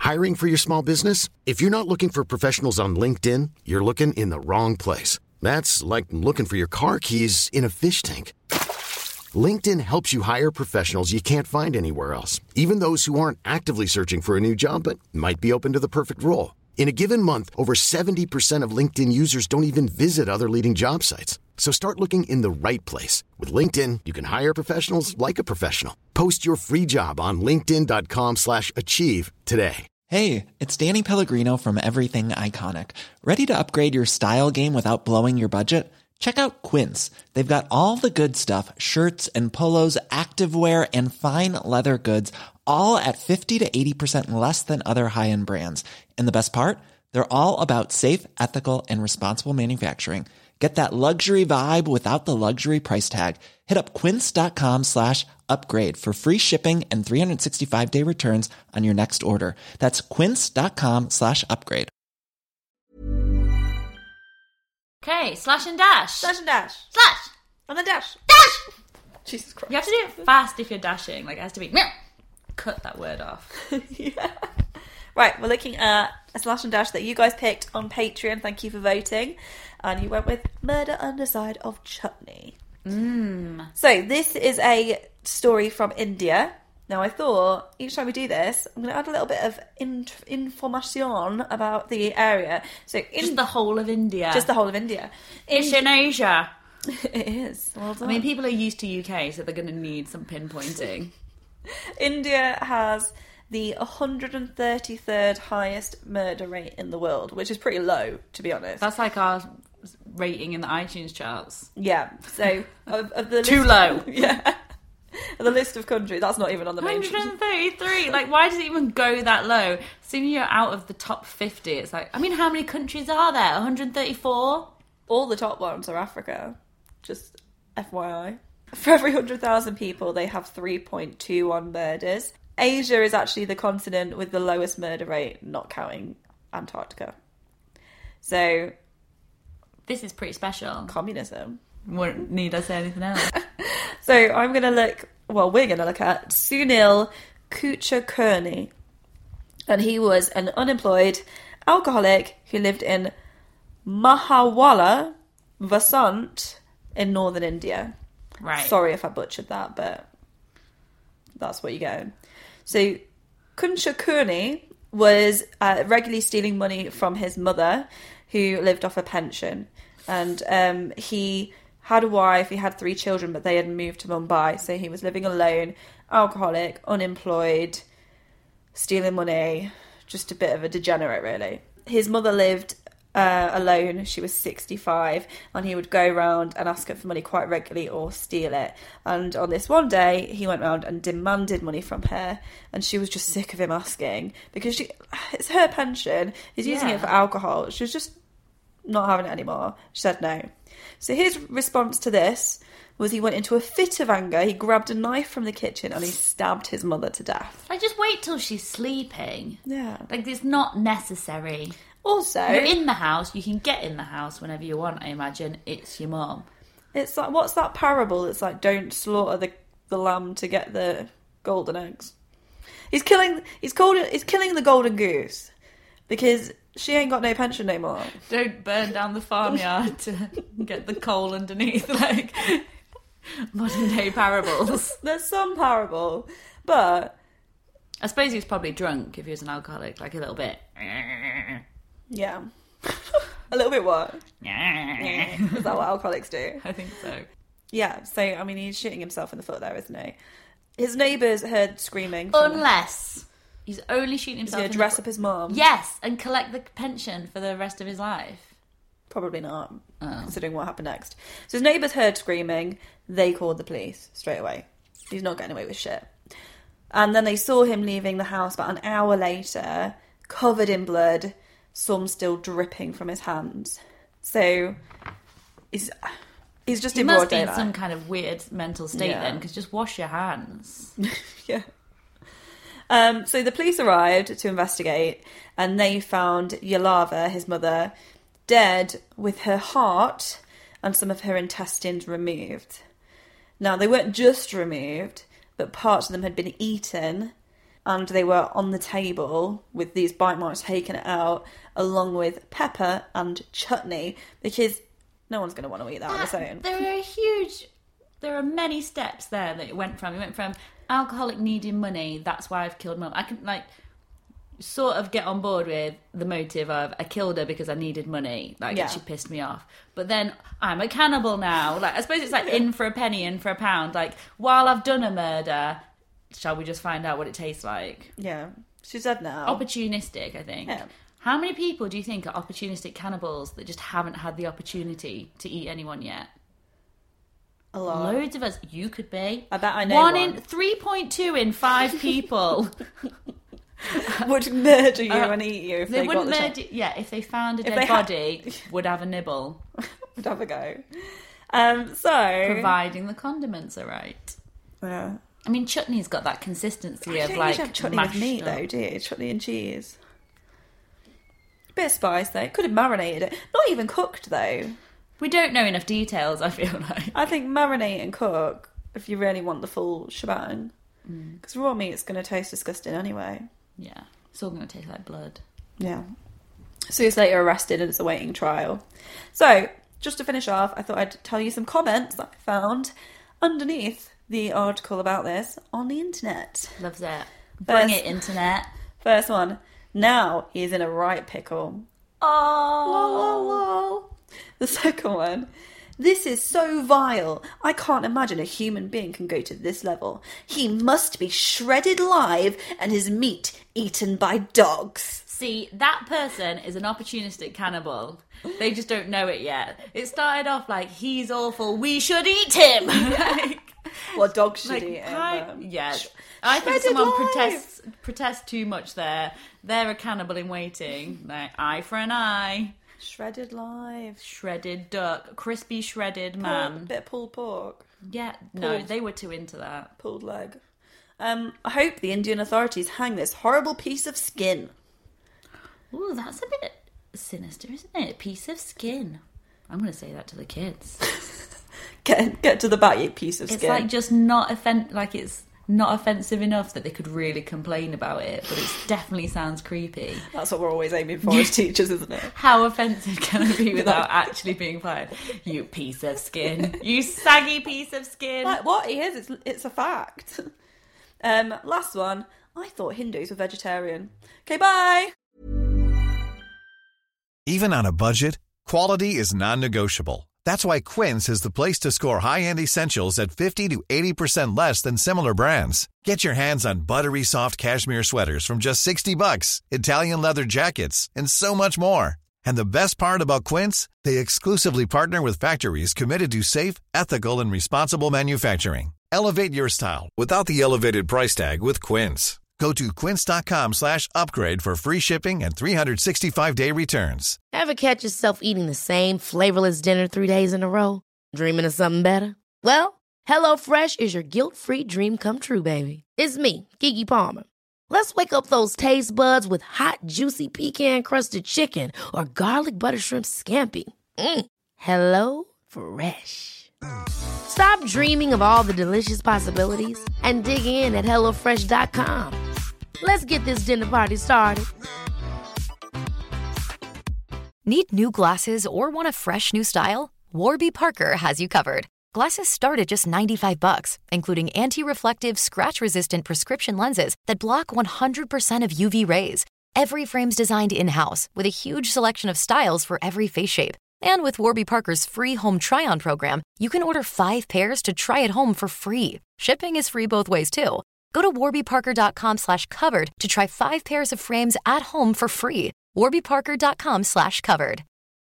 Hiring for your small business? If you're not looking for professionals on LinkedIn, you're looking in the wrong place. That's like looking for your car keys in a fish tank. LinkedIn helps you hire professionals you can't find anywhere else, even those who aren't actively searching for a new job but might be open to the perfect role. In a given month, over 70% of LinkedIn users don't even visit other leading job sites. So start looking in the right place. With LinkedIn, you can hire professionals like a professional. Post your free job on linkedin.com/achieve today. Hey, it's Danny Pellegrino from Everything Iconic. Ready to upgrade your style game without blowing your budget? Check out Quince. They've got all the good stuff, shirts and polos, activewear, and fine leather goods, all at 50 to 80% less than other high-end brands. And the best part? They're all about safe, ethical, and responsible manufacturing. Get that luxury vibe without the luxury price tag. Hit up quince.com/upgrade for free shipping and 365-day returns on your next order. That's quince.com/upgrade. Okay, slash and dash. Slash and dash. Slash! And then dash. Dash! Jesus Christ. You have to do it fast if you're dashing. Like, it has to be... Cut that word off. Yeah. Right, we're looking at a slash and dash that you guys picked on Patreon. Thank you for voting. And you went with Murder on the Side of Chutney. So this is a story from India. Now I thought each time we do this, I'm going to add a little bit of information about the area. So Just the whole of India. Just the whole of India. It's in Asia. It is. Well done. I mean, people are used to UK, so they're going to need some pinpointing. India has the 133rd highest murder rate in the world, which is pretty low, to be honest. That's like our rating in the iTunes charts. Yeah, so of the Too list, low. Yeah, the list of countries, that's not even on the main. 133. Like, why does it even go that low? Assuming you're out of the top 50, it's like, I mean, how many countries are there? 134? All the top ones are Africa. Just FYI. For every 100,000 people, they have 3.21 murders. Asia is actually the continent with the lowest murder rate, not counting Antarctica. So, this is pretty special. Communism. Won't need I say anything else. So we're going to look at Sunil Kuchakurni. And he was an unemployed alcoholic who lived in Mahawala, Vasant, in northern India. Right. Sorry if I butchered that, but that's what you get. So Kuchakurni was regularly stealing money from his mother, who lived off a pension. And he had a wife, he had 3 children, but they had moved to Mumbai. So he was living alone, alcoholic, unemployed, stealing money, just a bit of a degenerate, really. His mother lived alone. She was 65, and he would go around and ask her for money quite regularly or steal it. And on this one day, he went around and demanded money from her, and she was just sick of him asking, because it's her pension, he's using it for alcohol. She was just not having it anymore. She said no. So his response to this was he went into a fit of anger, he grabbed a knife from the kitchen and he stabbed his mother to death. Like, just wait till she's sleeping. Yeah. Like, it's not necessary. Also, you're in the house, you can get in the house whenever you want, I imagine. It's your mum. It's like, what's that parable? It's like, don't slaughter the lamb to get the golden eggs. He's killing the golden goose because she ain't got no pension no more. Don't burn down the farmyard to get the coal underneath, like modern day parables. There's some parable, but I suppose he was probably drunk if he was an alcoholic, like a little bit. Yeah. A little bit what? Is that what alcoholics do? I think so. Yeah, so, I mean, he's shooting himself in the foot there, isn't he? His neighbours heard screaming. Unless he's only shooting himself in the foot. He's going to dress up his mum. Yes, and collect the pension for the rest of his life. Probably not, considering what happened next. So his neighbours heard screaming. They called the police straight away. He's not getting away with shit. And then they saw him leaving the house about an hour later, covered in blood, some still dripping from his hands. So he's just in broad daylight. He must be in some kind of weird mental state then, because just wash your hands. Yeah. So the police arrived to investigate, and they found Yalava, his mother, dead with her heart and some of her intestines removed. Now, they weren't just removed, but parts of them had been eaten, and they were on the table with these bite marks taken out, along with pepper and chutney, because no one's going to want to eat that on its own. There are many steps there that it went from. It went from alcoholic needing money, that's why I've killed mum. I can, like, sort of get on board with the motive of I killed her because I needed money. Like, she pissed me off. But then I'm a cannibal now. Like, I suppose it's like in for a penny, in for a pound. Like, while I've done a murder, shall we just find out what it tastes like? Yeah. She said now. Opportunistic, I think. Yeah. How many people do you think are opportunistic cannibals that just haven't had the opportunity to eat anyone yet? A lot. Loads of us. You could be. I bet I know 3.2 in 5 people would murder you and eat you if they got the chance. If they found a dead body, would have a nibble. Would have a go. Providing the condiments are right. Yeah. I mean, chutney's got that consistency of, don't like, usually have chutney with meat, though, do you? Chutney and cheese. Bit of spice, though. Could have marinated it. Not even cooked, though. We don't know enough details, I feel like. I think marinate and cook if you really want the full shebang. Because raw meat's going to taste disgusting anyway. Yeah. It's all going to taste like blood. Yeah. So he's later arrested and is awaiting trial. So, just to finish off, I thought I'd tell you some comments that I found underneath the article about this on the internet. Loves it. Bring it, internet. First one. Now he's in a right pickle. Oh. Lol. The second one. This is so vile. I can't imagine a human being can go to this level. He must be shredded live and his meat eaten by dogs. See, that person is an opportunistic cannibal. They just don't know it yet. It started off like, he's awful, we should eat him. Well, dogs should eat him. Yeah. I think someone protests too much there. They're a cannibal in waiting. Like, eye for an eye. Shredded live. Shredded duck. Crispy shredded man. Bit of pulled pork. Yeah, no, they were too into that. Pulled leg. I hope the Indian authorities hang this horrible piece of skin. Ooh, that's a bit sinister, isn't it? A piece of skin. I'm going to say that to the kids. Get to the back, you piece of skin. It's like just it's not offensive enough that they could really complain about it, but it definitely sounds creepy. That's what we're always aiming for as teachers, isn't it? How offensive can it be without actually being fired? You piece of skin. You saggy piece of skin. Like, what? He is. It's a fact. Last one. I thought Hindus were vegetarian. Okay, bye. Even on a budget, quality is non-negotiable. That's why Quince is the place to score high-end essentials at 50 to 80% less than similar brands. Get your hands on buttery soft cashmere sweaters from just $60, Italian leather jackets, and so much more. And the best part about Quince, they exclusively partner with factories committed to safe, ethical, and responsible manufacturing. Elevate your style without the elevated price tag with Quince. Go to quince.com/upgrade for free shipping and 365-day returns. Ever catch yourself eating the same flavorless dinner 3 days in a row? Dreaming of something better? Well, HelloFresh is your guilt-free dream come true, baby. It's me, Keke Palmer. Let's wake up those taste buds with hot, juicy pecan-crusted chicken or garlic butter shrimp scampi. Hello Fresh. Stop dreaming of all the delicious possibilities and dig in at HelloFresh.com. Let's get this dinner party started. Need new glasses or want a fresh new style? Warby Parker has you covered. Glasses start at just $95, including anti-reflective, scratch-resistant prescription lenses that block 100% of UV rays. Every frame's designed in-house with a huge selection of styles for every face shape. And with Warby Parker's free home try-on program, you can order 5 pairs to try at home for free. Shipping is free both ways, too. Go to warbyparker.com/covered to try 5 pairs of frames at home for free. warbyparker.com/covered.